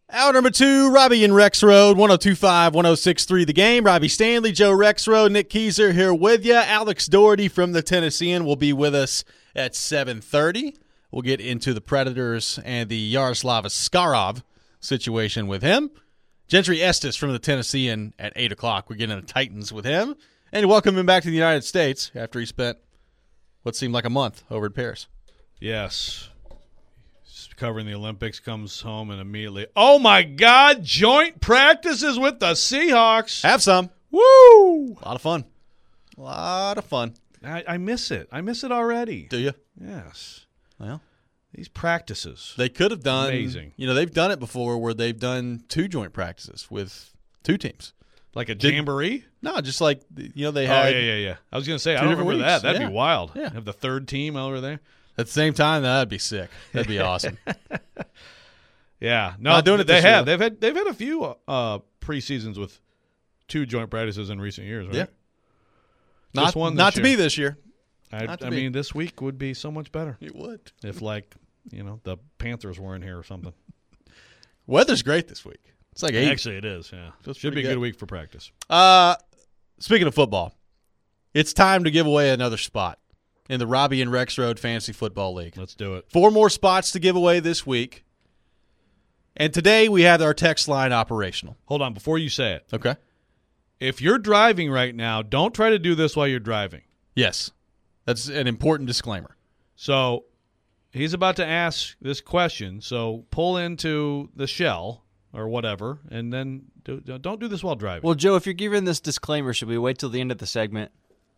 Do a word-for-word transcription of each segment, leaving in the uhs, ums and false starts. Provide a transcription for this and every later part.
Hour number two, Robbie and Rex Road, one oh two point five, one oh six point three The Game. Robbie Stanley, Joe Rexroad, Nick Keyser here with you. Alex Doherty from the Tennessean will be with us at seven thirty. We'll get into the Predators and the Yaroslav Askarov situation with him. Gentry Estes from the Tennessean at eight o'clock. We're getting into Titans with him. And welcome him back to the United States after he spent what seemed like a month over in Paris. Yes. Covering the Olympics, comes home and immediately, oh my God, joint practices with the Seahawks. Have some. Woo! A lot of fun. A lot of fun. I, I miss it. I miss it already. Do you? Yes. Well, these practices. they could have done, Amazing. You know, they've done it before where they've done two joint practices with two teams. Like a Did- jamboree? No, just like, you know, they Oh, had yeah, yeah, yeah. I was going to say, I two don't different remember weeks. that. That'd Yeah. be wild. Yeah. Have the third team over there. at the same time. That'd be sick. That'd be awesome. Yeah. No, Not doing it they this have. year. They've had they've had a few uh, preseasons with two joint practices in recent years, right? Yeah. Just Not, one this not to year. be this year. I, Not to I be. mean, this week would be so much better It would. if, like, you know, the Panthers were in here or something. Weather's great this week. It's like eight. Actually, it is, yeah. Feels Should pretty be a good good. week for practice. Uh, speaking of football, it's time to give away another spot in the Robbie and Rex Road Fantasy Football League. Let's do it. Four more spots to give away this week. And today we have our text line operational. Hold on, before you say it. Okay. If you're driving right now, don't try to do this while you're driving. Yes. That's an important disclaimer. So he's about to ask this question, so pull into the shell or whatever, and then do, don't do this while driving. Well, Joe, if you're giving this disclaimer, should we wait till the end of the segment?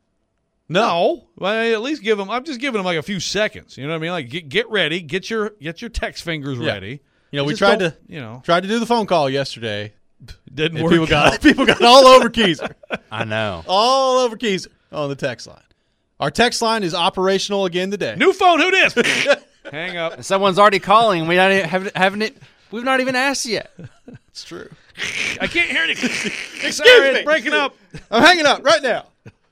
No, well, at least give them. I'm just giving them like a few seconds. You know what I mean? Like get get ready, get your get your text fingers Yeah. ready. You know, we Just tried don't- to you know, tried to do the phone call yesterday. didn't And work. people got people got all over Keyser. I know. all over Keyser on the text line. Our text line is operational again today. New phone. Who dis? Hang up. Someone's already calling. We not even, haven't, haven't it. We've not even asked yet. It's true. I can't hear anything. Excuse Sorry, me. it's breaking up. I'm hanging up right now.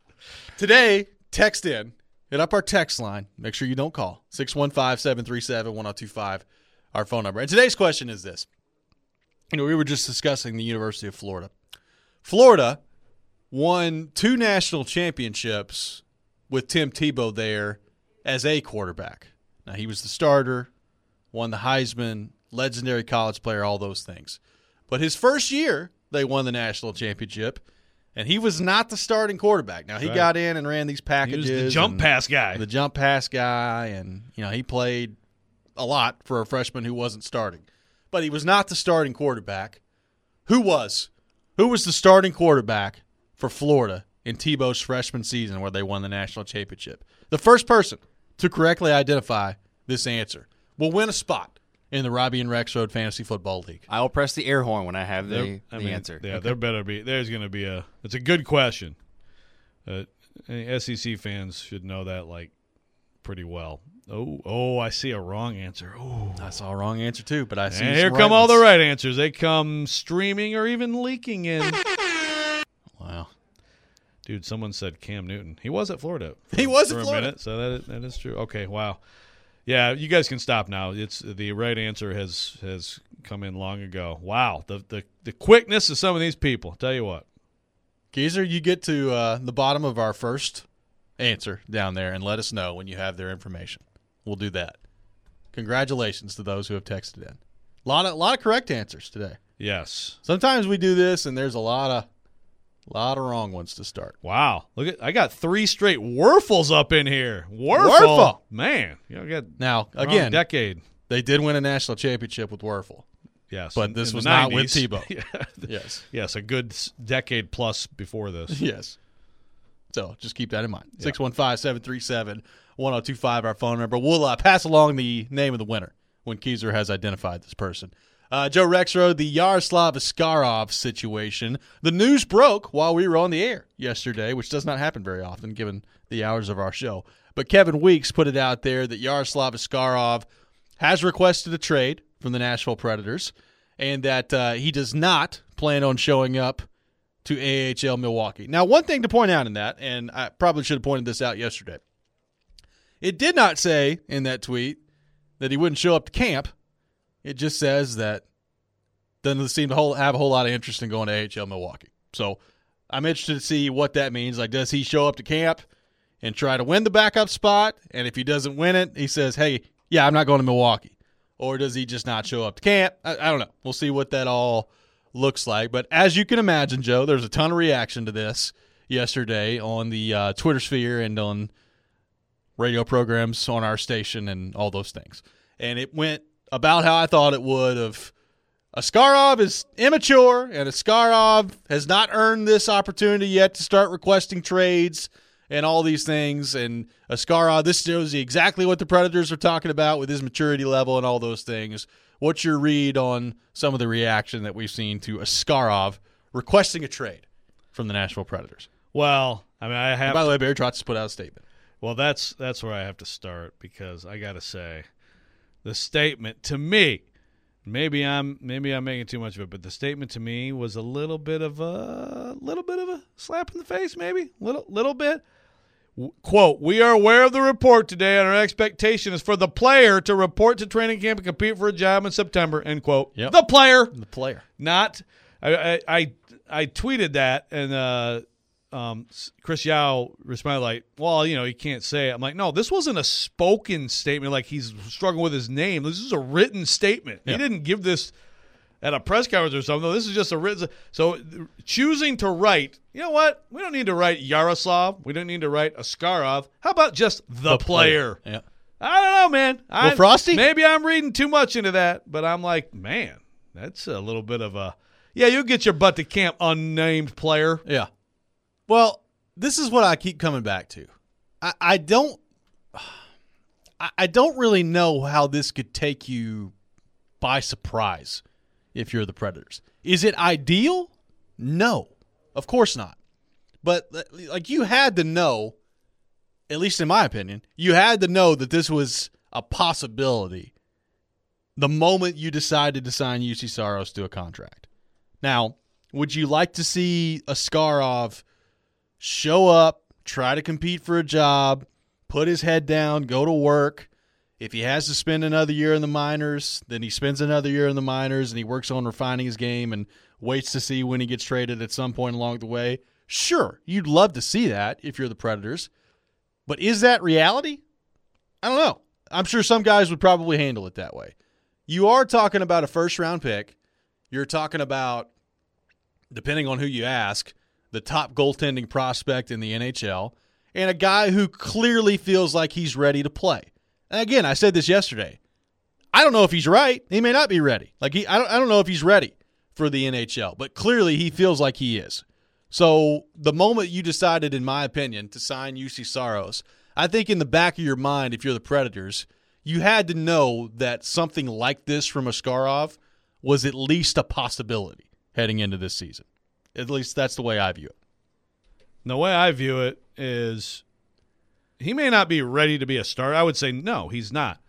Today, text in. Hit up our text line. Make sure you don't call. six one five, seven three seven, one oh two five, our phone number. And today's question is this. You know, we were just discussing the University of Florida. Florida won two national championships with Tim Tebow there as a quarterback. Now, he was the starter, won the Heisman, legendary college player, all those things. But his first year, they won the national championship, and he was not the starting quarterback. Now, he Right. got in and ran these He packages. was the jump and pass guy. The jump pass guy, and, you know, he played a lot for a freshman who wasn't starting. But he was not the starting quarterback. Who was? Who was the starting quarterback for Florida in Tebow's freshman season where they won the national championship? The first person to correctly identify this answer will win a spot in the Robbie and Rex Road Fantasy Football League. I will press the air horn when I have the, There- the I mean, answer. Yeah, there better be. There's going to be a. It's a good question. Uh, S E C fans should know that like pretty well. Oh, oh, I see a wrong answer. Oh, I saw a wrong answer too, but I see and some here right come all the ones. right answers. They come streaming or even leaking in. Wow. Dude, someone said Cam Newton. He was at Florida. He was for at a Florida. minute, so that that is true. Okay, wow. Yeah, you guys can stop now. It's the right answer has has come in long ago. Wow, the the the quickness of some of these people. Tell you what. Geezer, you get to uh, the bottom of our first answer down there and let us know when you have their information. We'll do that. Congratulations to those who have texted in. A lot of, lot of correct answers today. Yes. Sometimes we do this, and there's a lot of lot of wrong ones to start. Wow. Look at I got three straight Werfels up in here. Werfel. Werfel. Man. You know, got Now, wrong again, decade. they did win a national championship with Werfel. Yes. But in- this in the was not with nineties. Tebow. Yeah. Yes. Yes, a good s- decade plus before this. Yes. So just keep that in mind. six one five, seven three seven, one oh two five, our phone number. We'll uh, pass along the name of the winner when Keyser has identified this person. Uh, Joe Rexroad, the Yaroslav Askarov situation. The news broke while we were on the air yesterday, which does not happen very often given the hours of our show. But Kevin Weeks put it out there that Yaroslav Askarov has requested a trade from the Nashville Predators and that uh, he does not plan on showing up to A H L Milwaukee. Now, one thing to point out in that, and I probably should have pointed this out yesterday, it did not say in that tweet that he wouldn't show up to camp. It just says that doesn't seem to whole, have a whole lot of interest in going to A H L Milwaukee. So I'm interested to see what that means. Like, does he show up to camp and try to win the backup spot? And if he doesn't win it, he says, hey, yeah, I'm not going to Milwaukee. Or does he just not show up to camp? I, I don't know. We'll see what that all looks like. But as you can imagine, Joe, there's a ton of reaction to this yesterday on the uh, Twitter sphere and on radio programs on our station and all those things. And it went about how I thought it would of Askarov is immature, and Askarov has not earned this opportunity yet to start requesting trades and all these things. And Askarov, this shows you exactly what the Predators are talking about with his maturity level and all those things. What's your read on some of the reaction that we've seen to Askarov requesting a trade from the Nashville Predators? Well, I mean, I have. And by the way, Barry Trotz put out a statement. Well, that's that's where I have to start because I got to say, the statement to me, maybe I'm maybe I'm making too much of it, but the statement to me was a little bit of a little bit of a slap in the face, maybe little little bit. Quote, we are aware of the report today, and our expectation is for the player to report to training camp and compete for a job in September, end quote. Yep. The player. The player. Not I, I, I, I tweeted that, and uh, um, Chris Yao responded like, well, you know, he can't say it. I'm like, no, this wasn't a spoken statement like he's struggling with his name. This is a written statement. Yep. He didn't give this at a press conference or something. This is just a written. So choosing to write, you know what? We don't need to write Yaroslav. We don't need to write Askarov. How about just the, The player? player. Yeah. I don't know, man. I, Well, Frosty? Maybe I'm reading too much into that, but I'm like, man, that's a little bit of a, yeah, you get your butt to camp, unnamed player. Yeah. Well, this is what I keep coming back to. I, I don't I, I don't really know how this could take you by surprise if you're the Predators. Is it ideal? No. Of course not. But like you had to know, at least in my opinion, you had to know that this was a possibility the moment you decided to sign U C Saros to a contract. Now, would you like to see Askarov show up, try to compete for a job, put his head down, go to work? If he has to spend another year in the minors, then he spends another year in the minors and he works on refining his game and waits to see when he gets traded at some point along the way. Sure, you'd love to see that if you're the Predators. But is that reality? I don't know. I'm sure some guys would probably handle it that way. You are talking about a first-round pick. You're talking about, depending on who you ask, the top goaltending prospect in the N H L, and a guy who clearly feels like he's ready to play. And again, I said this yesterday. I don't know if he's right. He may not be ready. Like he, I don't, I don't know if he's ready for the N H L, but clearly he feels like he is. So the moment you decided, in my opinion, to sign U C Saros, I think in the back of your mind, if you're the Predators, you had to know that something like this from Askarov was at least a possibility heading into this season. At least that's the way I view it. The way I view it is he may not be ready to be a starter. I would say no, he's not.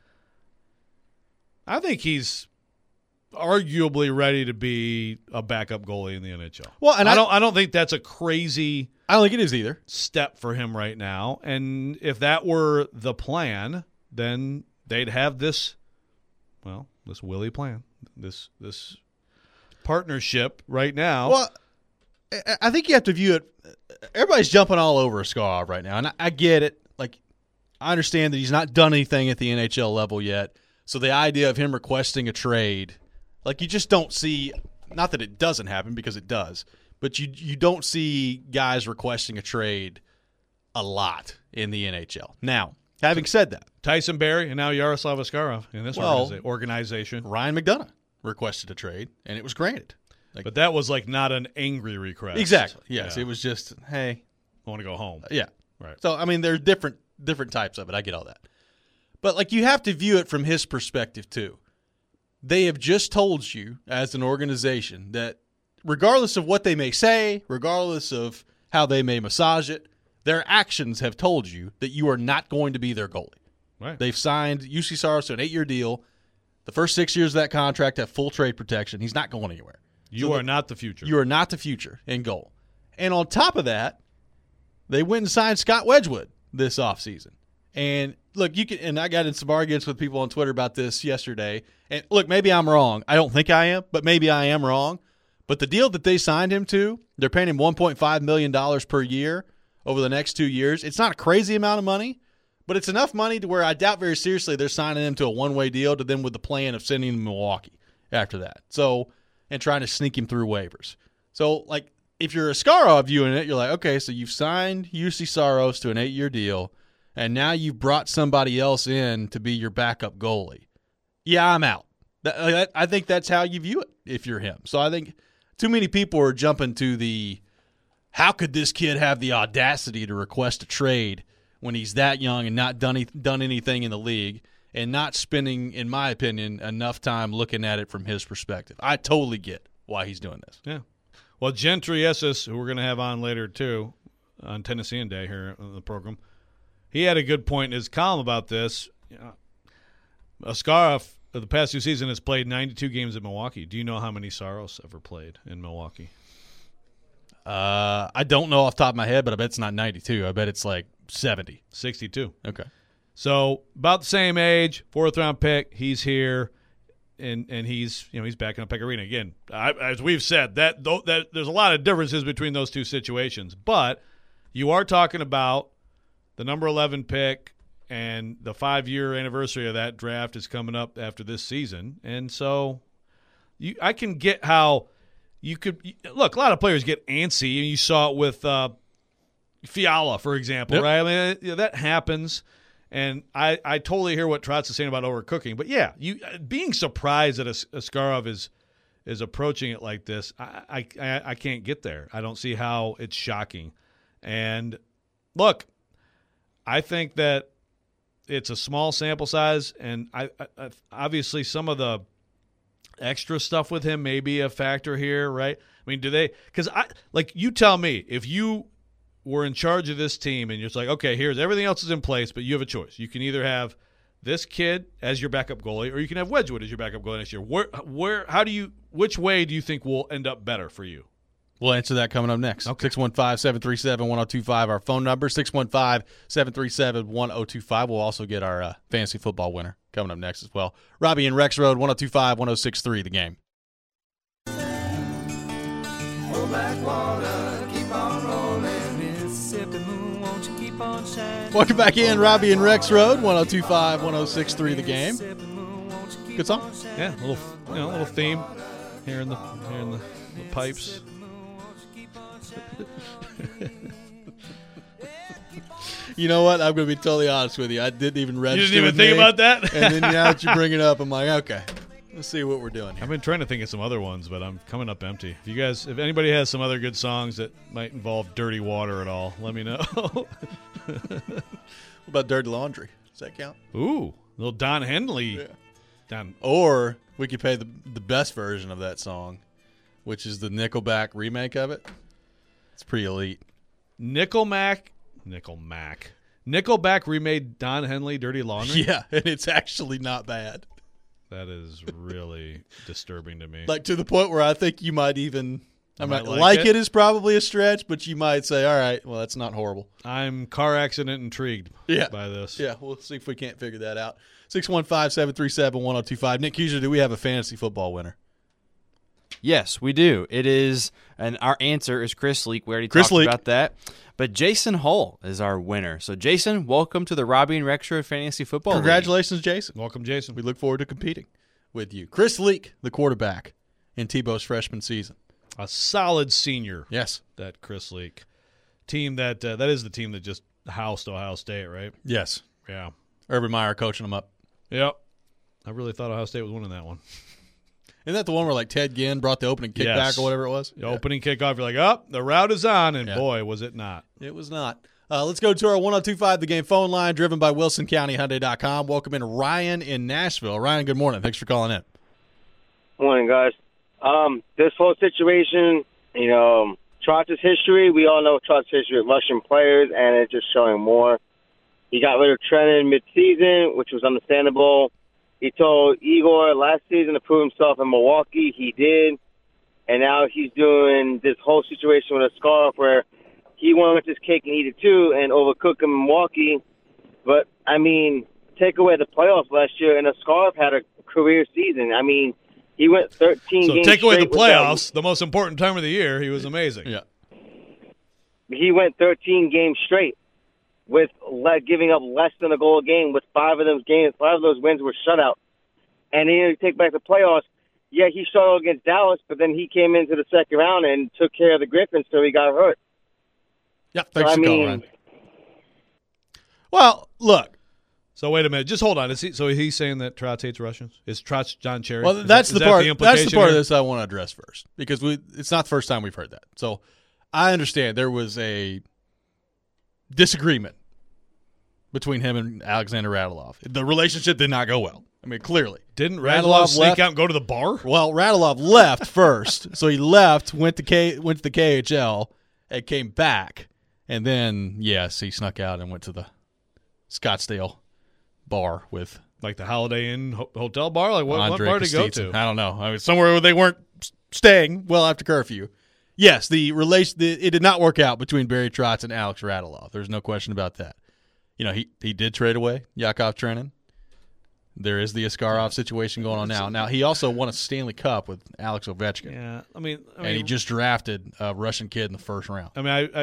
I think he's arguably ready to be a backup goalie in the N H L. Well, and I, I don't I don't think that's a crazy I don't think it is either. step for him right now. And if that were the plan, then they'd have this well, this Willie plan. This this partnership right now. Well, I- I think you have to view it. Everybody's jumping all over Askarov right now, and I, I get it. Like, I understand that he's not done anything at the N H L level yet. So the idea of him requesting a trade, like you just don't see. Not that it doesn't happen, because it does, but you you don't see guys requesting a trade a lot in the N H L. Now, having said that, Tyson Barrie and now Yaroslav Askarov in this Well, organiza- organization. Ryan McDonough requested a trade, and it was granted. Like, But that was like not an angry request. exactly. Yes, Yeah. it was just, hey, I want to go home. yeah. Right. So, I mean, there's different different types of it. I get all that. But, like, you have to view it from his perspective, too. They have just told you, as an organization, that regardless of what they may say, regardless of how they may massage it, their actions have told you that you are not going to be their goalie. Right. They've signed U C Saros to an eight-year deal. The first six years of that contract have full trade protection. He's not going anywhere. You So are the- not the future. You are not the future in goal. And on top of that, they went and signed Scott Wedgwood this offseason. And look, you can, and I got in some arguments with people on Twitter about this yesterday. And look, maybe I'm wrong. I don't think I am, but maybe I am wrong. But the deal that they signed him to, they're paying him one point five million dollars per year over the next two years. It's not a crazy amount of money, but it's enough money to where I doubt very seriously they're signing him to a one-way deal to them with the plan of sending him to Milwaukee after that. So, and trying to sneak him through waivers. So, like, if you're a Askarov viewing it, you're like, okay, so you've signed U C Saros to an eight-year deal, and now you've brought somebody else in to be your backup goalie. Yeah, I'm out. That, I think that's how you view it if you're him. So I think too many people are jumping to the, how could this kid have the audacity to request a trade when he's that young and not done, done anything in the league and not spending, in my opinion, enough time looking at it from his perspective. I totally get why he's doing this. Yeah. Well, Gentry Esses, who we're going to have on later too, on Tennessean Day here on the program, he had a good point in his column about this. You know, Askarov, the past two seasons, has played ninety-two games at Milwaukee. Do you know how many Saros ever played in Milwaukee? Uh, I don't know off the top of my head, but I bet it's not ninety-two. I bet it's like seventy. sixty-two. Okay. So about the same age, fourth round pick. He's here, and and he's you know he's backing up Pekka Rinne again. I, as we've said, that that there's a lot of differences between those two situations, but you are talking about the number eleven pick, and the five year anniversary of that draft is coming up after this season, and so you I can get how you could look. A lot of players get antsy, and you saw it with uh, Fiala, for example, yep. right? I mean, you know, that happens. And I, I totally hear what Trotz is saying about overcooking. But, yeah, you being surprised that Askarov is is approaching it like this, I, I, I can't get there. I don't see how it's shocking. And, look, I think that it's a small sample size, and I, I obviously some of the extra stuff with him may be a factor here, right? I mean, do they – because, I like, you tell me, if you – we're in charge of this team, and you're just like, okay, here's everything else is in place, but you have a choice. You can either have this kid as your backup goalie, or you can have Wedgwood as your backup goalie next year. Where, where, how do you, which way do you think will end up better for you? We'll answer that coming up next. Okay. six one five, seven three seven, one oh two five, our phone number, six one five, seven three seven, one oh two five. We'll also get our uh, fantasy football winner coming up next as well. Robbie and Rex Road, one oh two five, one oh six three, the game. Welcome back in, Robbie and Rex Road, one oh two five, one oh six three, the game. Good song. Yeah, a little, you know, a little theme here in the here in the, the pipes. You know what? I'm going to be totally honest with you. I didn't even register. You didn't even with think me. about that? And then now that you bring it up, I'm like, okay, let's see what we're doing here. I've been trying to think of some other ones, but I'm coming up empty. If you guys, if anybody has some other good songs that might involve dirty water at all, let me know. What about Dirty Laundry? Does that count? Ooh, little Don Henley. Yeah. Don. Or we could play the the best version of that song, which is the Nickelback remake of it. It's pretty elite. Nickelback. Nickelback. Nickelback remade Don Henley Dirty Laundry? Yeah, and it's actually not bad. That is really disturbing to me. Like to the point where I think you might even I might might like like it. it is probably a stretch, but you might say, all right, well, that's not horrible. I'm car accident intrigued Yeah. by this. Yeah, we'll see if we can't figure that out. six one five, seven three seven, one oh two five. Nick Kuser, do we have a fantasy football winner? Yes, we do. It is, and our answer is Chris Leak. We already Chris talked Leak. about that. But Jason Hull is our winner. So, Jason, welcome to the Robbie and Rex Road Fantasy Football League. Congratulations, Jason. Welcome, Jason. We look forward to competing with you. Chris Leak, the quarterback in Tebow's freshman season. A solid senior. Yes. That Chris Leak. Team that, uh, that is the team that just housed Ohio State, right? Yes. Yeah. Urban Meyer coaching them up. Yep. I really thought Ohio State was winning that one. Isn't that the one where like Ted Ginn brought the opening kickback Yes. or whatever it was? The opening kickoff, you're like, oh, the route is on, and Yeah. boy, was it not. It was not. Uh, let's go to our one oh two five The Game phone line, driven by Wilson County Hyundai dot com. Welcome in Ryan in Nashville. Ryan, good morning. Thanks for calling in. Morning, guys. Um, this whole situation, you know, Trotz's history, we all know Trotz's history with Russian players, and it's just showing more. He got rid of Trennan mid-season, which was understandable. He told Igor last season to prove himself in Milwaukee. He did. And now he's doing this whole situation with a scarf where he wanted his cake and eat it too and overcook him in Milwaukee. But I mean, take away the playoffs last year, and Askarov had a career season. I mean, he went thirteen So games take away the straight without- playoffs, the most important time of the year. He was amazing. Yeah. He went thirteen games straight with le- giving up less than a goal a game. With five of those games, five of those wins were shutouts. And then you take back the playoffs. Yeah, he struggled against Dallas, but then he came into the second round and took care of the Griffins till he got hurt. Yeah, thanks So, for I calling, mean- Ryan. Well, look. So wait a minute. Just hold on. Is he, so he's saying that Trotz hates Russians? Is Trotz John Cherry? Well, Is that's that- the is that part. The that's the implication part of here? this I want to address first because we. It's not the first time we've heard that. So I understand there was a disagreement between him and Alexander Radulov. The relationship did not go well. I mean, clearly. Didn't Radulov Radulov sneak left- out and go to the bar? Well, Radulov left first, so he left, went to K, went to the K H L, and came back, and then yes, he snuck out and went to the Scottsdale bar with Like the Holiday Inn ho- hotel bar? Like what, what Andre bar did he go Kostitsyn. to? I don't know. I mean, somewhere where they weren't s- staying well after curfew. Yes, the relation the, it did not work out between Barry Trotz and Alex Radulov. There's no question about that. You know, he he did trade away Yakov Trenin. There is the Askarov situation going on now. Now he also won a Stanley Cup with Alex Ovechkin, Yeah, I mean, I mean, and he just drafted a Russian kid in the first round. I mean, I, I,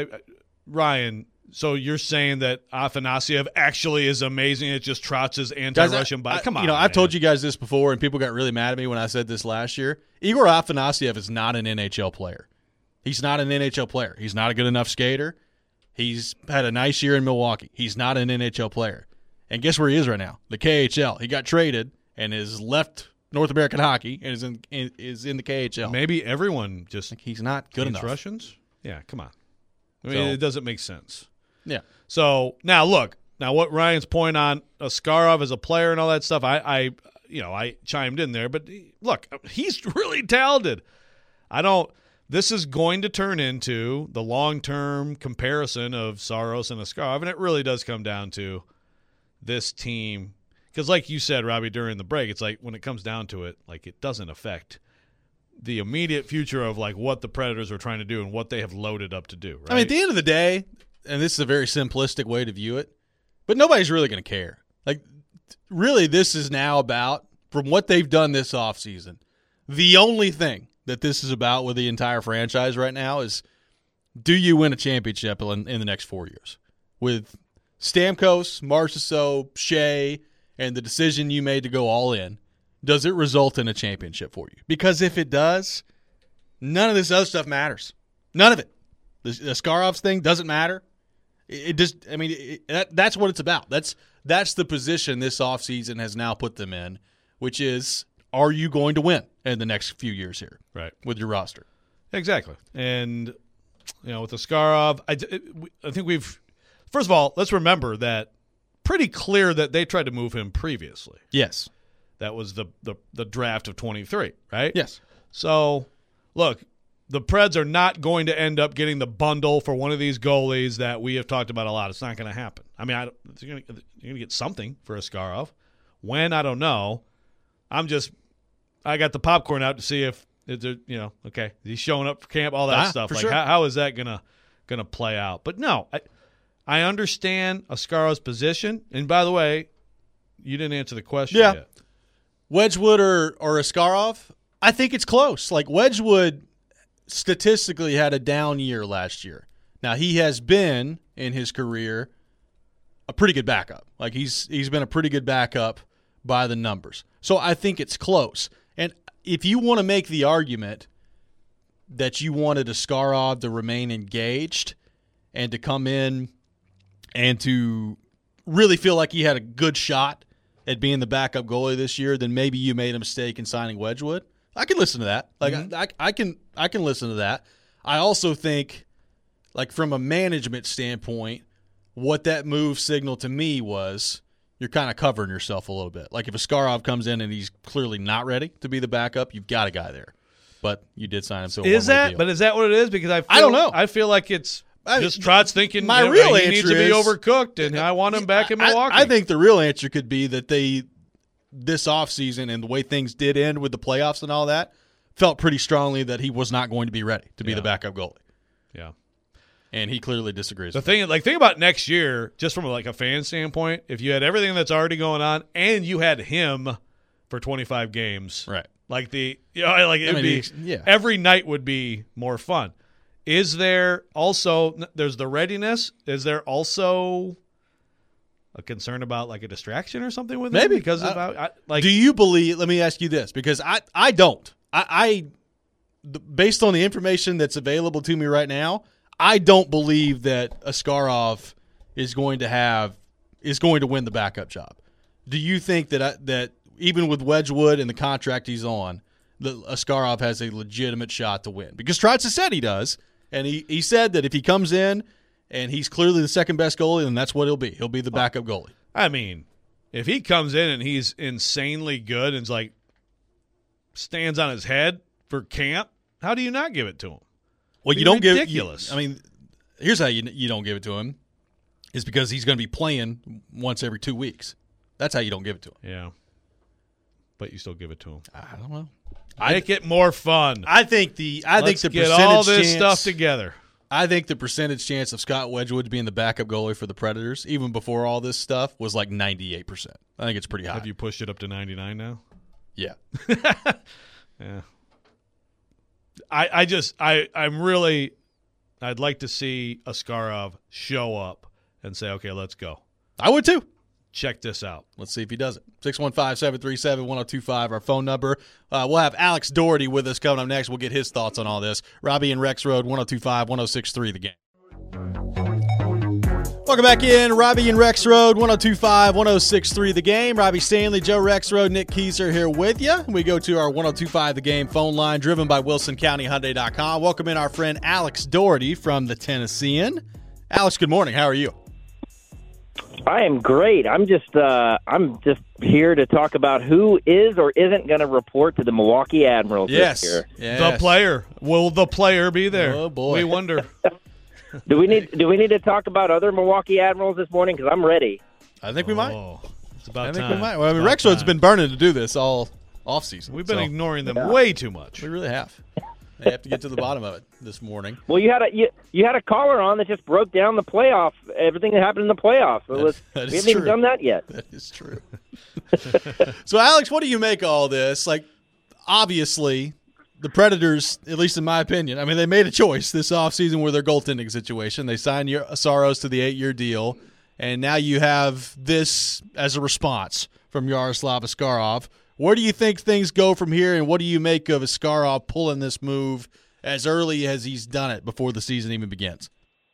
Ryan. So you're saying that Afanasyev actually is amazing? It's just Trotz's anti-Russian Guys, I- bias. Come I- on, You know, man. I've told you guys this before, and people got really mad at me when I said this last year. Igor Afanasyev is not an N H L player. He's not an N H L player. He's not a good enough skater. He's had a nice year in Milwaukee. He's not an N H L player. And guess where he is right now? The K H L. He got traded and has left North American hockey and is in is in the K H L. Maybe everyone just He's not good hates enough. Russians. Yeah, come on. I mean, So- it doesn't make sense. Yeah. So now look, now what Ryan's point on Askarov as a player and all that stuff, I, I you know, I chimed in there, but look, he's really talented. I don't. This is going to turn into the long-term comparison of Saros and Askarov, and it really does come down to this team. Because like you said, Robbie, during the break, it's like when it comes down to it, like it doesn't affect the immediate future of like what the Predators are trying to do and what they have loaded up to do. Right? I mean, at the end of the day, and this is a very simplistic way to view it, but nobody's really going to care. Like, really, this is now about, from what they've done this offseason, the only thing that this is about with the entire franchise right now is, do you win a championship in, in the next four years? With Stamkos, Marchessault, Shea, and the decision you made to go all in, does it result in a championship for you? Because if it does, none of this other stuff matters. None of it. The, the Skarovs thing doesn't matter. It, it just, I mean, it, that, that's what it's about. That's that's the position this offseason has now put them in, which is, are you going to win in the next few years here right. with your roster? Exactly. And, you know, with Askarov, I, I think we've – first of all, let's remember that pretty clear that they tried to move him previously. Yes. That was the, the, the draft of twenty-three, right? Yes. So, look, the Preds are not going to end up getting the bundle for one of these goalies that we have talked about a lot. It's not going to happen. I mean, I don't, you're going to get something for Askarov. When, I don't know. I'm just – I got the popcorn out to see if – Is there, you know, okay, he's showing up for camp, all that Ah, stuff. for Like, sure. how, how is that gonna gonna play out? But no, I I understand Ascarov's position. And by the way, you didn't answer the question Yeah. yet. Wedgwood or, or Askarov, I think it's close. Like, Wedgwood statistically had a down year last year. Now, he has been, in his career, a pretty good backup. Like, he's he's been a pretty good backup by the numbers. So I think it's close. And if you want to make the argument that you wanted Askarov to remain engaged and to come in and to really feel like he had a good shot at being the backup goalie this year, then maybe you made a mistake in signing Wedgwood. I can listen to that. Like Mm-hmm. I, I can I can listen to that. I also think, like, from a management standpoint, what that move signaled to me was you're kind of covering yourself a little bit. Like, if Askarov comes in and he's clearly not ready to be the backup, you've got a guy there. But you did sign him to a Is one-way that? deal. But is that what it is? Because I feel, I don't know. I feel like it's I- just Trotz thinking my that real he needs answer to be is- overcooked, and I want him back in I- Milwaukee. I, think the real answer could be that they, this offseason and the way things did end with the playoffs and all that, felt pretty strongly that he was not going to be ready to be Yeah. the backup goalie. yeah. and he clearly disagrees. The with thing, like, think about next year, just from like a fan standpoint. If you had everything that's already going on, and you had him for twenty-five games, it. Right. Like the, you know, like it'd I mean, be ex- yeah. every night would be more fun. Is there also there's the readiness? Is there also a concern about like a distraction or something with Maybe. him because of I- how, I, like Do you believe? Let me ask you this, because I I don't. I, I the- based on the information that's available to me right now, I don't believe that Askarov is going to have is going to win the backup job. Do you think that I, that even with Wedgwood and the contract he's on, that Askarov has a legitimate shot to win? Because Trotz has said he does, and he, he said that if he comes in and he's clearly the second best goalie, then that's what he'll be. He'll be the backup goalie. I mean, if he comes in and he's insanely good and is like stands on his head for camp, how do you not give it to him? Well, Be you don't ridiculous. give. You, I mean, here's how you you don't give it to him, is because he's going to be playing once every two weeks. That's how you don't give it to him. Yeah, but you still give it to him. I don't know. Make it more fun. I think the I Let's think the get percentage all this chance, stuff together. I think the percentage chance of Scott Wedgwood being the backup goalie for the Predators, even before all this stuff, was like ninety-eight percent. I think it's pretty high. Have you pushed it up to ninety-nine now? Yeah. Yeah. I I just I I'm really I'd like to see Askarov show up and say, okay, let's go. I would too. Check this out. Let's see if he does it. six one five, seven three seven, one oh two five, our phone number. Uh, we'll have Alex Doherty with us coming up next. We'll get his thoughts on all this. Robbie and Rex Road, one oh two five, one oh six three, the game. Welcome back in. Robbie and Rex Road, one oh two five, one oh six three, the game. Robbie Stanley, Joe Rex Road, Nick Keyser here with you. We go to our one oh two five, the game phone line, driven by Wilson County Hyundai dot com. Welcome in our friend Alex Doherty from the Tennessean. Alex, good morning. How are you? I am great. I'm just uh, I'm just here to talk about who is or isn't going to report to the Milwaukee Admirals Yes. this year. yes. The player. Will the player be there? Oh, boy. We wonder. Do we need Do we need to talk about other Milwaukee Admirals this morning? Because I'm ready. I think we might. Oh, it's about I think time. we might. Well, I mean, It's about Rex Road's time. been burning to do this all off season. We've been so ignoring them way too much. we really have. They have to get to the bottom of it this morning. Well, you had a you, you had a caller on that just broke down the playoff, everything that happened in the playoffs. So That- let's- that we is haven't even true. done that yet. That is true. So, Alex, what do you make of all this? Like, obviously, the Predators, at least in my opinion, I mean, they made a choice this offseason with their goaltending situation. They signed Saros to the eight-year deal, and now you have this as a response from Yaroslav Askarov. Where do you think things go from here, and what do you make of Askarov pulling this move as early as he's done it before the season even begins?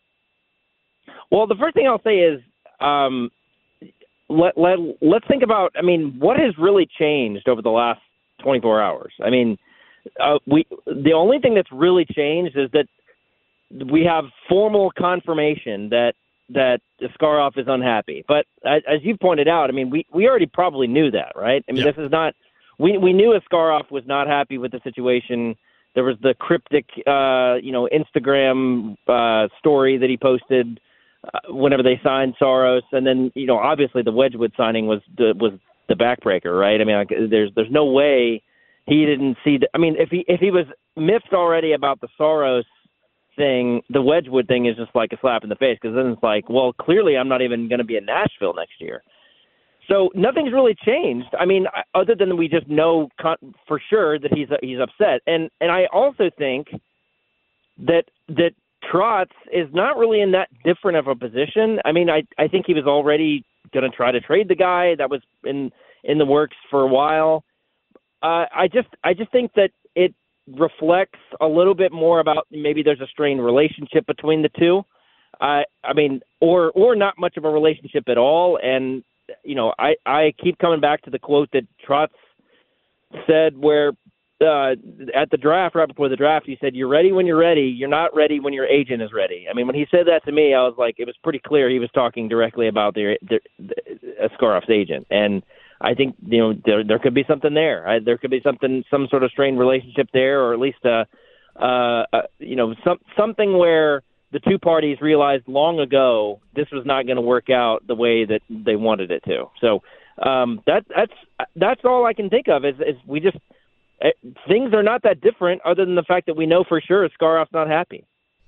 Well, the first thing I'll say is um, let, let, let's think about, I mean, what has really changed over the last twenty-four hours? I mean, uh, we the only thing that's really changed is that we have formal confirmation that that Askarov is unhappy. But as, as you pointed out, I mean, we, we already probably knew that, right? I mean, Yeah. this is not we, – we knew Askarov was not happy with the situation. There was the cryptic, uh, you know, Instagram uh, story that he posted uh, whenever they signed Saros, and then you know, obviously the Wedgwood signing was the was the backbreaker, right? I mean, like, there's there's no way he didn't see. The, I mean, if he if he was miffed already about the Saros thing, the Wedgwood thing is just like a slap in the face, because then it's like, well, clearly I'm not even going to be in Nashville next year. So nothing's really changed. I mean, other than we just know con- for sure that he's he's upset, and and I also think that that Trotz is not really in that different of a position. I mean, I I think he was already going to try to trade the guy. That was in in the works for a while. Uh, I just I just think that it reflects a little bit more about maybe there's a strained relationship between the two. I I mean, or or not much of a relationship at all, and. You know, I, I keep coming back to the quote that Trotz said where uh, at the draft, right before the draft, he said, you're ready when you're ready. You're not ready when your agent is ready. I mean, when he said that to me, I was like, it was pretty clear he was talking directly about the, the, the Askarov's agent. And I think, you know, there, there could be something there. I, there could be something, some sort of strained relationship there, or at least, a, uh, a, you know, some, something where the two parties realized long ago this was not going to work out the way that they wanted it to. So um, that that's that's all I can think of is, is we just uh, things are not that different, other than the fact that we know for sure Askarov's not happy.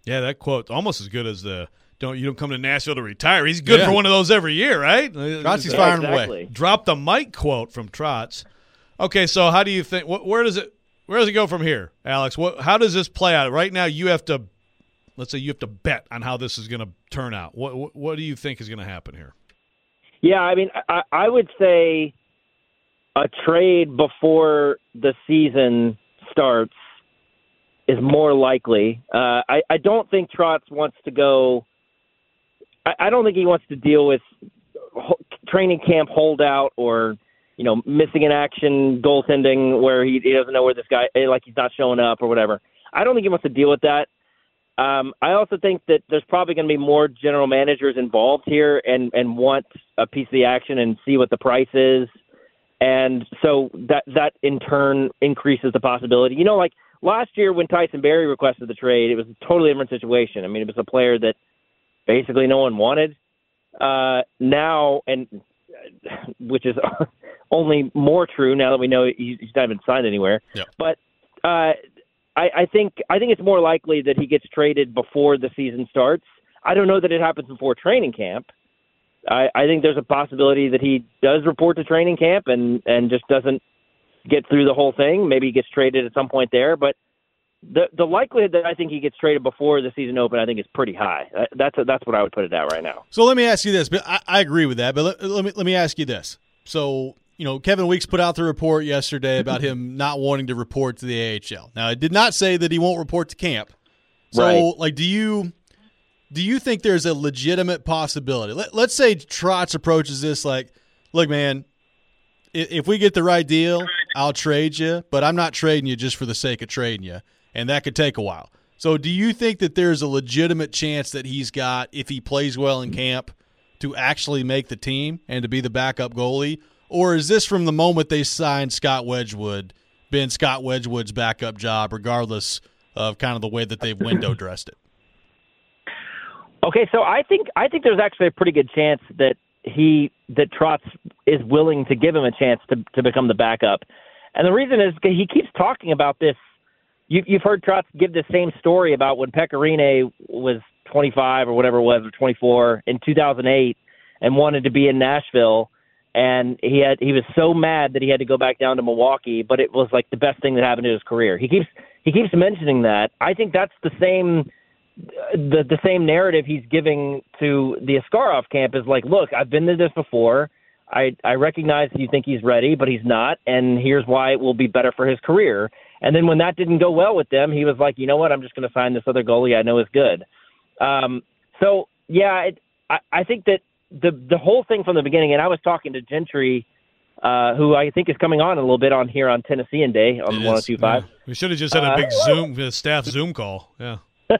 Yeah, that quote almost as good as the "Don't you don't come to Nashville to retire." He's good Yeah. for one of those every year, right? Trotsy's Yeah, firing exactly. away. Drop the mic quote from Trotz. Okay, so how do you think? Wh- where does it? Where does it go from here, Alex? What? How does this play out? Right now, you have to. Let's say you have to bet on how this is going to turn out. What? What, what do you think is going to happen here? Yeah, I mean, I, I would say a trade before the season starts is more likely. Uh, I, I don't think Trotz wants to go. I, I don't think he wants to deal with ho- training camp holdout or, you know, missing in action goaltending where he, he doesn't know where this guy, like he's not showing up or whatever. I don't think he wants to deal with that. Um, I also think that there's probably going to be more general managers involved here and, and want a piece of the action and see what the price is. And so that, that in turn increases the possibility. You know, like last year when Tyson Barrie requested the trade, it was a totally different situation. I mean, it was a player that basically no one wanted. Uh, now, and which is only more true now that we know he's not even signed anywhere. Yep. But uh, I, I think I think it's more likely that he gets traded before the season starts. I don't know that it happens before training camp. I, I think there's a possibility that he does report to training camp and, and just doesn't get through the whole thing. Maybe he gets traded at some point there. But the the likelihood that I think he gets traded before the season open, I think, is pretty high. That's a, that's what I would put it at right now. So let me ask you this, but I, I agree with that. But let, let me let me ask you this. So, you know, Kevin Weeks put out the report yesterday about him not wanting to report to the A H L. Now, it did not say that he won't report to camp. So, Right. like, do you do you think there's a legitimate possibility? Let, let's say Trotz approaches this like, look, man, if, if we get the right deal, I'll trade you, but I'm not trading you just for the sake of trading you, and that could take a while. So, do you think that there's a legitimate chance that he's got, if he plays well in camp, to actually make the team and to be the backup goalie? Or is this from the moment they signed Scott Wedgwood been Scott Wedgwood's backup job, regardless of kind of the way that they've window dressed it? Okay, so I think I think there's actually a pretty good chance that he that Trotz is willing to give him a chance to to become the backup, and the reason is he keeps talking about this. You, you've heard Trotz give the same story about when Pekka Rinne was twenty-five or whatever it was, or twenty-four in two thousand eight, and wanted to be in Nashville. And he had he was so mad that he had to go back down to Milwaukee, but it was like the best thing that happened to his career. He keeps he keeps mentioning that. I think that's the same the the same narrative he's giving to the Askarov camp is like, look, I've been to this before. I I recognize that you think he's ready, but he's not, and here's why it will be better for his career. And then when that didn't go well with them, he was like, you know what, I'm just going to sign this other goalie I know is good. Um, so yeah, it, I I think that. The the whole thing from the beginning, and I was talking to Gentry, uh, who I think is coming on a little bit on here on Tennessean Day on one oh two point five. Yeah. We should have just had a big uh, Zoom, a staff Zoom call. Yeah.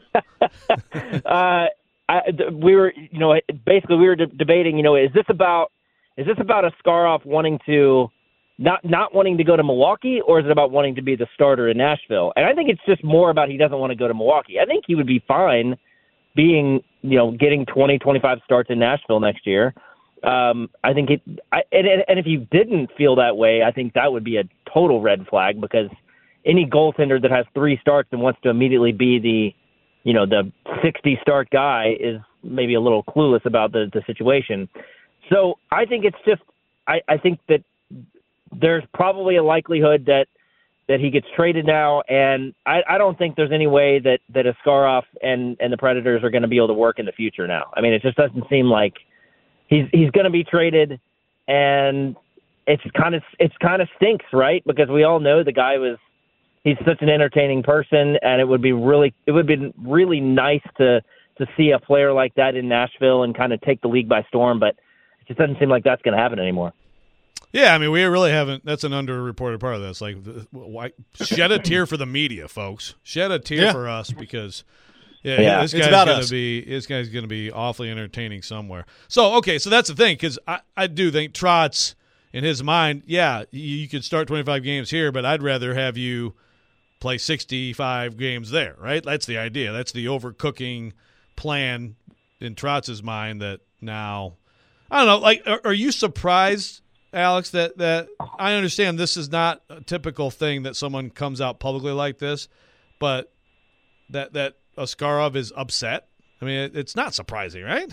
uh, I, we were, you know, basically we were de- debating, you know, is this about is this about Askarov wanting to not not wanting to go to Milwaukee, or is it about wanting to be the starter in Nashville? And I think it's just more about he doesn't want to go to Milwaukee. I think he would be fine being, you know, getting twenty, twenty-five starts in Nashville next year. Um, I think it, I, and, and if you didn't feel that way, I think that would be a total red flag, because any goaltender that has three starts and wants to immediately be the, you know, the sixty start guy is maybe a little clueless about the, the situation. So I think it's just, I, I think that there's probably a likelihood that, that he gets traded now, and I, I don't think there's any way that, that Askarov and, and the Predators are going to be able to work in the future now. I mean, it just doesn't seem like he's he's going to be traded, and it's kind of it's kind of stinks, right? Because we all know the guy was he's such an entertaining person, and it would be really it would be really nice to to see a player like that in Nashville and kind of take the league by storm, but it just doesn't seem like that's going to happen anymore. Yeah, I mean, we really haven't. That's an underreported part of this. Like, why, shed a tear for the media, folks. Shed a tear yeah. for us, because yeah, yeah. this It's guy's about gonna us. be this guy's gonna be awfully entertaining somewhere. So okay, so that's the thing, because I, I do think Trotz, in his mind, yeah, you, you could start twenty-five games here, but I'd rather have you play sixty-five games there, right? That's the idea. That's the overcooking plan in Trotz's mind. That now, I don't know. Like, are, are you surprised, Alex, that, that I understand this is not a typical thing that someone comes out publicly like this, but that that Askarov is upset? I mean, it, it's not surprising, right?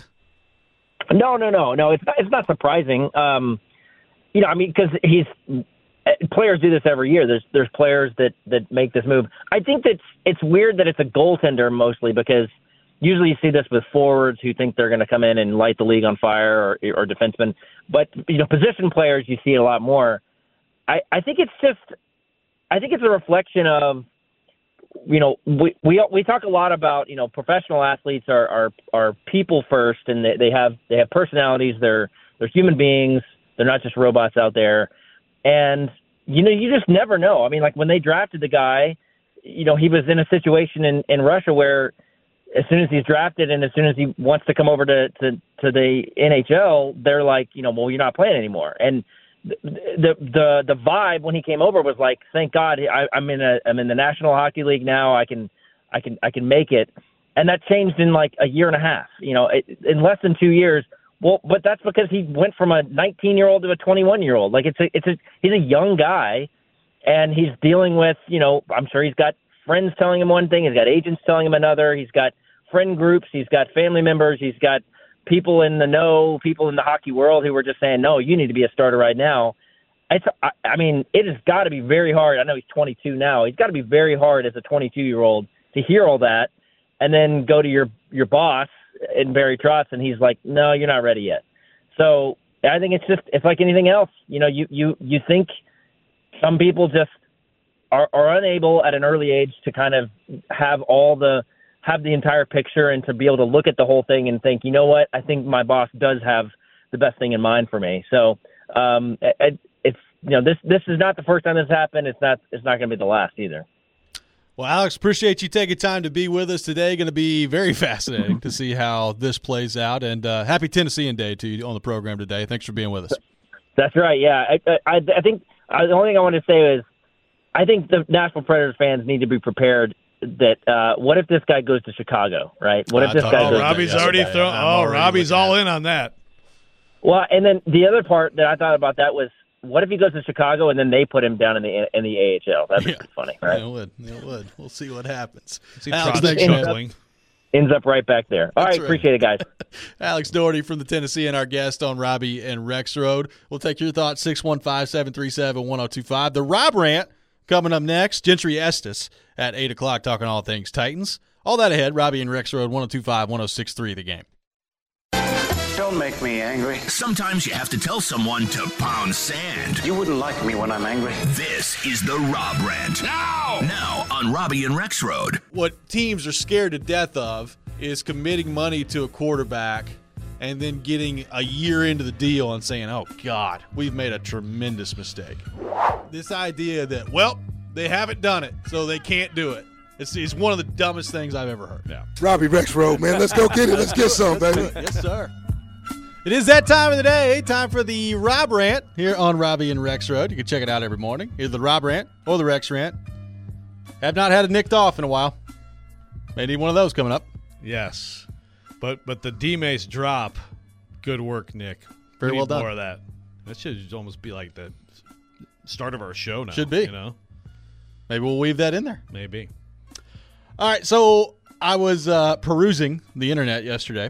No, no, no, no. It's not. It's not surprising. Um, you know, I mean, because he's players do this every year. There's there's players that, that make this move. I think that it's weird that it's a goaltender mostly, because usually you see this with forwards who think they're going to come in and light the league on fire, or, or defensemen. But you know, position players, you see it a lot more. I, I think it's just, I think it's a reflection of, you know, we we we talk a lot about, you know, professional athletes are are, are people first, and they, they have they have personalities. They're they're human beings. They're not just robots out there. And, you know, you just never know. I mean, like when they drafted the guy, you know, he was in a situation in, in Russia where as soon as he's drafted and as soon as he wants to come over to, to, to the N H L, they're like, you know, well, you're not playing anymore. And the the the, the vibe when he came over was like, thank God I, I'm in a I'm in the National Hockey League now. I can I can I can make it. And that changed in like a year and a half. You know, it, in less than two years. Well, but that's because he went from a nineteen-year-old to a twenty-one-year-old. Like it's a, it's a, he's a young guy, and he's dealing with, you know, I'm sure he's got friends telling him one thing, he's got agents telling him another, he's got friend groups, he's got family members, he's got people in the know, people in the hockey world who were just saying, no, you need to be a starter right now. It's, I, I mean, it has got to be very hard. I know he's twenty-two now. He's got to be very hard as a twenty-two-year-old to hear all that, and then go to your your boss in Barry Trotz, and he's like, no, you're not ready yet. So I think it's just, it's like anything else. You know, you, you, you think some people just are, are unable at an early age to kind of have all the, have the entire picture and to be able to look at the whole thing and think, you know what, I think my boss does have the best thing in mind for me. So um, it, it's, you know, this, this is not the first time this happened. It's not, it's not going to be the last either. Well, Alex, appreciate you taking time to be with us today. Going to be very fascinating to see how this plays out. And uh, happy Tennessean Day to you on the program today. Thanks for being with us. That's right. Yeah, I, I, I think uh, the only thing I want to say is I think the Nashville Predators fans need to be prepared that uh, what if this guy goes to Chicago, right? What if I this guy Oh, goes Robbie's to already Chicago? thrown. Oh, Robbie's all in on that. Well, and then the other part that I thought about that was, what if he goes to Chicago and then they put him down in the in the A H L? That'd be Yeah. funny, right? It would. It would. We'll see what happens. See Alex, Trotz thanks, man. chuckling. Ends up right back there. All That's right, right. appreciate it, guys. Alex Doherty from the Tennessee and our guest on Robbie and Rex Road. We'll take your thoughts, six one five, seven three seven, one oh two five. The Rob Rant coming up next. Gentry Estes at eight o'clock talking all things Titans. All that ahead. Robbie and Rex Road, one oh two five, one oh six three, the game. Don't make me angry. Sometimes you have to tell someone to pound sand. You wouldn't like me when I'm angry. This is the Rob Rant. Now! Now on Robbie and Rex Road. What teams are scared to death of is committing money to a quarterback and then getting a year into the deal and saying, oh, God, we've made a tremendous mistake. This idea that, well, they haven't done it, so they can't do it. It's, it's one of the dumbest things I've ever heard. Yeah. Robbie Rex Road, man. Let's go get it. Let's get some, baby. Yes, sir. It is that time of the day, time for the Rob Rant here on Robbie and Rex Road. You can check it out every morning, either the Rob Rant or the Rex Rant. Have not had it nicked off in a while. May need one of those coming up. Yes, but but the D-Mace drop, good work, Nick. Very We well need done. More of that. That should almost be like the start of our show now. Should be. You know, Maybe we'll weave that in there. maybe. All right, so I was uh, perusing the internet yesterday,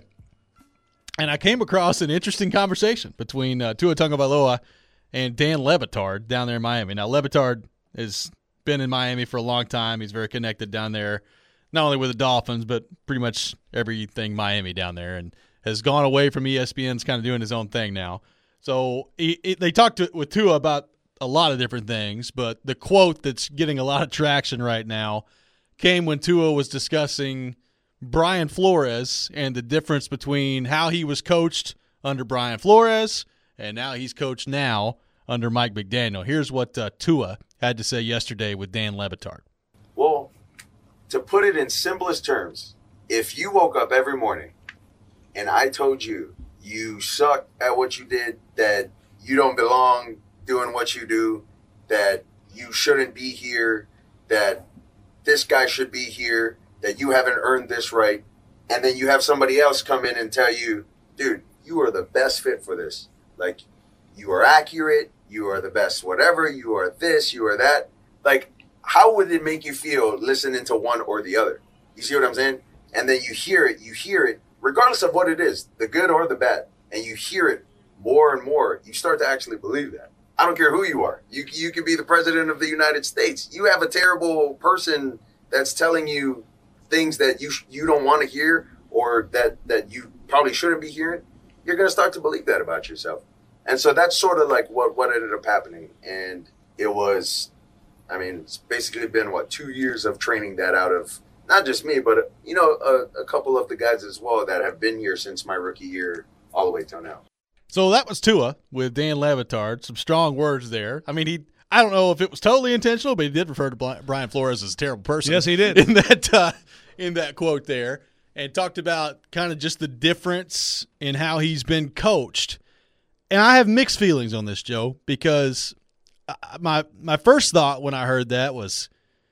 and I came across an interesting conversation between uh, Tua Tagovailoa and Dan Lebitard down there in Miami. Now, Lebitard has been in Miami for a long time. He's very connected down there, not only with the Dolphins, but pretty much everything Miami down there, and has gone away from E S P N's kind of doing his own thing now. So he, he, they talked to, with Tua about a lot of different things, but the quote that's getting a lot of traction right now came when Tua was discussing Brian Flores and the difference between how he was coached under Brian Flores and now he's coached now under Mike McDaniel. Here's what uh, Tua had to say yesterday with Dan Lebitard. Well, to put it in simplest terms, if you woke up every morning and I told you you suck at what you did, that you don't belong doing what you do, that you shouldn't be here, that this guy should be here, that you haven't earned this right, and then you have somebody else come in and tell you, dude, you are the best fit for this. Like, you are accurate, you are the best whatever, you are this, you are that. Like, how would it make you feel listening to one or the other? You see what I'm saying? And then you hear it, you hear it, regardless of what it is, the good or the bad, and you hear it more and more, you start to actually believe that. I don't care who you are. You you could be the president of the United States. You have a terrible person that's telling you things that you you don't want to hear or that, that you probably shouldn't be hearing. You're going to start to believe that about yourself. And so that's sort of like what, what ended up happening. And it was, I mean, it's basically been, what, two years of training that out of not just me, but, you know, a, a couple of the guys as well that have been here since my rookie year all the way till now. So that was Tua with Dan Le Batard. Some strong words there. I mean, he I don't know if it was totally intentional, but he did refer to Brian Flores as a terrible person. Yes, he did. In that, uh, in that quote there, and talked about kind of just the difference in how he's been coached. And I have mixed feelings on this, Joe, because my my first thought when I heard that was,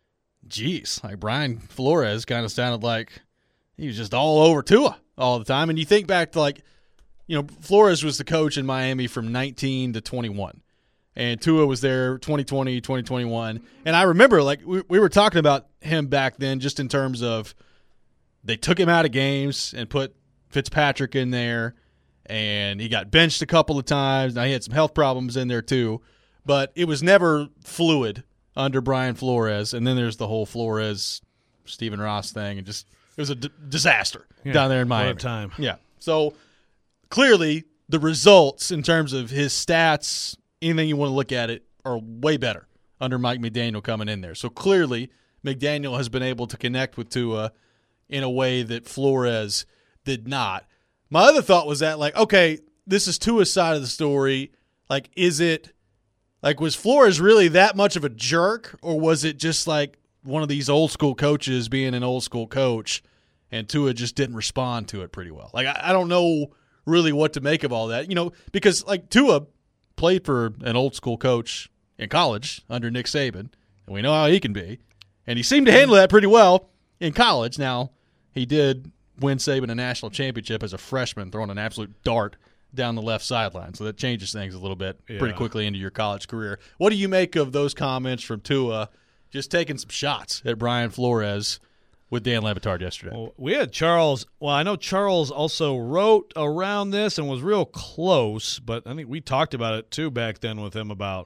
geez, like Brian Flores kind of sounded like he was just all over Tua all the time. And you think back to, like, you know, Flores was the coach in Miami from nineteen to twenty-one. And Tua was there twenty twenty, twenty twenty-one. And I remember, like, we, we were talking about him back then just in terms of they took him out of games and put Fitzpatrick in there, and he got benched a couple of times. Now, he had some health problems in there too, but it was never fluid under Brian Flores. And then there's the whole Flores, Stephen Ross thing, and just it was a d- disaster yeah, down there in Miami. What a time. Yeah. So clearly the results in terms of his stats, anything you want to look at it, are way better under Mike McDaniel coming in there. So clearly McDaniel has been able to connect with Tua in a way that Flores did not. My other thought was that, like, okay, this is Tua's side of the story. Like, is it, like, was Flores really that much of a jerk, or was it just like one of these old school coaches being an old school coach and Tua just didn't respond to it pretty well? Like, I, I don't know really what to make of all that, you know, because, like, Tua played for an old school coach in college under Nick Saban, and we know how he can be, and he seemed to handle that pretty well in college. Now, he did win Saban a national championship as a freshman, throwing an absolute dart down the left sideline, so that changes things a little bit yeah. pretty quickly into your college career. What do you make of those comments from Tua just taking some shots at Brian Flores with Dan Le Batard yesterday? Well, we had Charles. Well, I know Charles also wrote around this and was real close, but I think we talked about it too back then with him about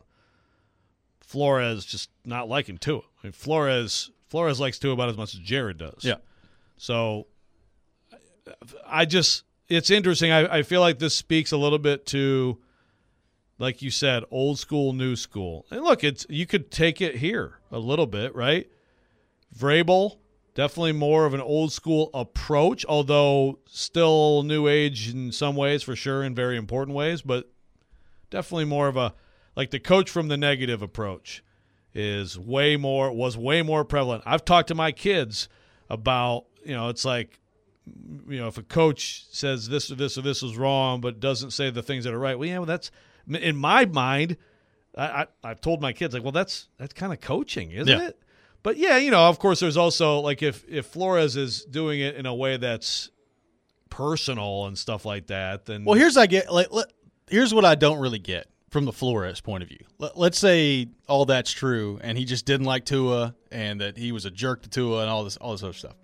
Flores just not liking Tua. I mean, Flores Flores likes Tua about as much as Jared does. Yeah. So I just – it's interesting. I, I feel like this speaks a little bit to, like you said, old school, new school. And look, it's you could take it here a little bit, right? Vrabel, definitely more of an old school approach, although still new age in some ways for sure, in very important ways, but definitely more of a – like the coach from the negative approach is way more – was way more prevalent. I've talked to my kids about, you know, it's like, you know, if a coach says this or this or this is wrong but doesn't say the things that are right, well, yeah, well, that's – in my mind, I, I, I've told my kids, like, well, that's that's kind of coaching, isn't yeah. it? But, yeah, you know, of course there's also, like, if, if Flores is doing it in a way that's personal and stuff like that, then – Well, here's I get like let, here's what I don't really get from the Flores point of view. Let, let's say all that's true and he just didn't like Tua and that he was a jerk to Tua and all this all this other stuff.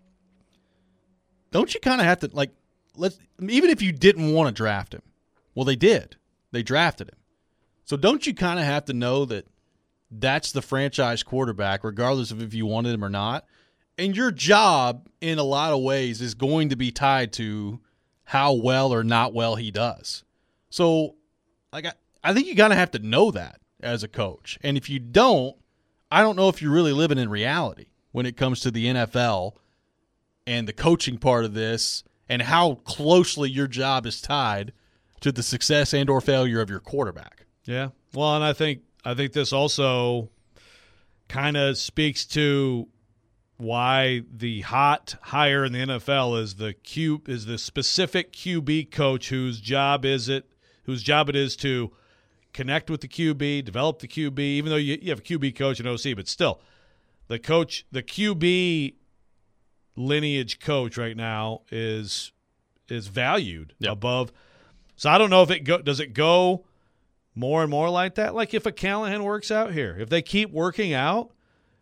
Don't you kind of have to, like, let's even if you didn't want to draft him, well, they did. They drafted him. So don't you kind of have to know that that's the franchise quarterback, regardless of if you wanted him or not? And your job, in a lot of ways, is going to be tied to how well or not well he does. So, like, I, I think you kind of have to know that as a coach. And if you don't, I don't know if you're really living in reality when it comes to the N F L and the coaching part of this and how closely your job is tied to the success and or failure of your quarterback. Yeah. Well, and I think I think this also kind of speaks to why the hot hire in the N F L is the Q is the specific Q B coach whose job is it whose job it is to connect with the Q B, develop the Q B, even though you, you have a Q B coach and O C, but still the coach, the Q B lineage coach right now is is valued yep. above. So I don't know if it go does it go more and more like that. Like if a Callahan works out here, if they keep working out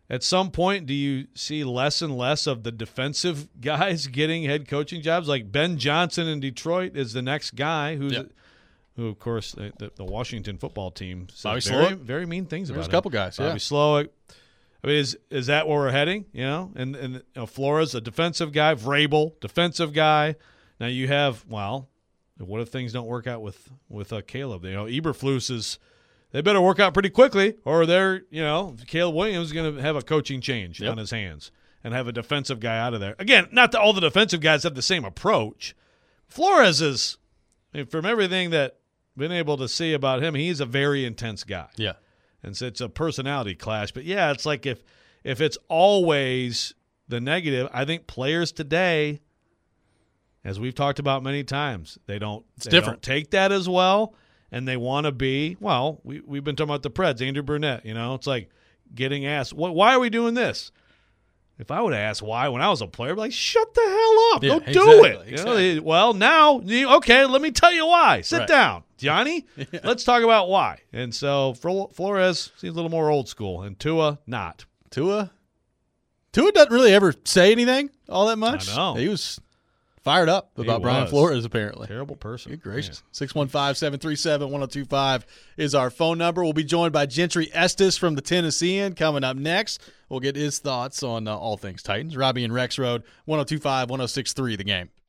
at some point, do you see less and less of the defensive guys getting head coaching jobs? Like Ben Johnson in Detroit is the next guy who's, Yep. who, of course, the, the Washington football team says Bobby very, Slowick? very mean things There's about a couple him. guys, Bobby yeah. Slowick. I mean, is is that where we're heading? You know, and and you know, Flores, a defensive guy, Vrabel, defensive guy. Now you have, well, what if things don't work out with with uh, Caleb? You know, Eberflus is. They better work out pretty quickly, or they're, you know, Caleb Williams is going to have a coaching change Yep. on his hands and have a defensive guy out of there. Again, not that all the defensive guys have the same approach. Flores is, I mean, from everything that I've been able to see about him, he's a very intense guy. Yeah. And so it's a personality clash. But, yeah, it's like if if it's always the negative, I think players today, as we've talked about many times, they don't, It's they different. don't take that as well. And they want to be, well, we, we've been talking about the Preds, Andrew Burnett, you know, it's like getting asked, "Wh- why are we doing this? If I would have asked why when I was a player, I'd be like, shut the hell up. Yeah, Go exactly, do it. You know, exactly. they- well, now, you- okay, let me tell you why. Sit Right. down, Johnny. Let's talk about why. And so Flo- Flores seems a little more old school, and Tua, not. Tua? Tua doesn't really ever say anything all that much. I know. He was fired up He about Brian was. Flores, apparently. Terrible person. Good gracious. six one five, seven three seven, one oh two five is our phone number. We'll be joined by Gentry Estes from the Tennessean coming up next. We'll get his thoughts on uh, all things Titans. Robbie and Rex Road, one oh two five, one oh six three, the game.